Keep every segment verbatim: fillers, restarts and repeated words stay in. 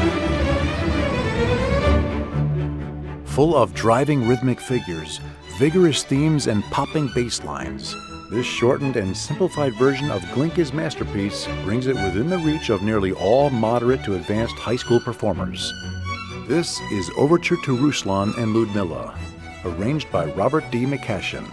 Full of driving rhythmic figures, vigorous themes, and popping bass lines, this shortened and simplified version of Glinka's masterpiece brings it within the reach of nearly all moderate to advanced high school performers. This is Overture to Ruslan and Ludmilla, arranged by Robert D. McCashin.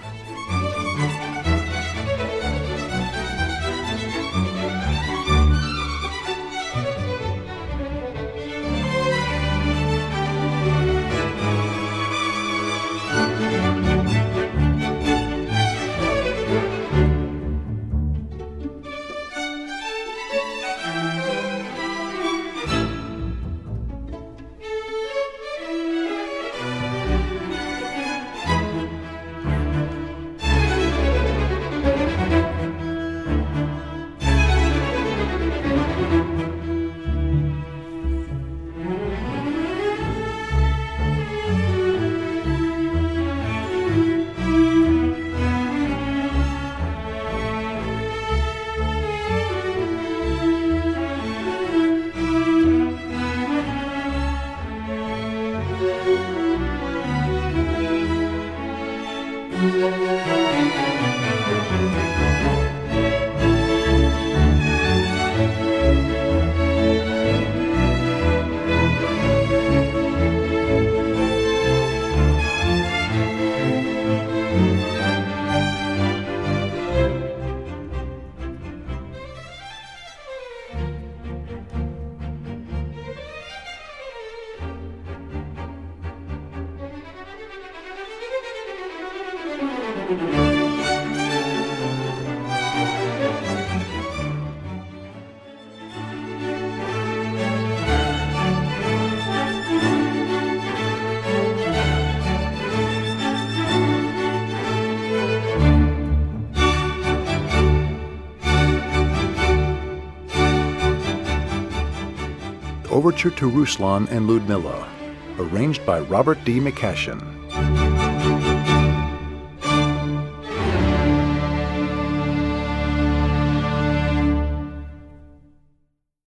Overture to Ruslan and Ludmilla, arranged by Robert D. McCashin.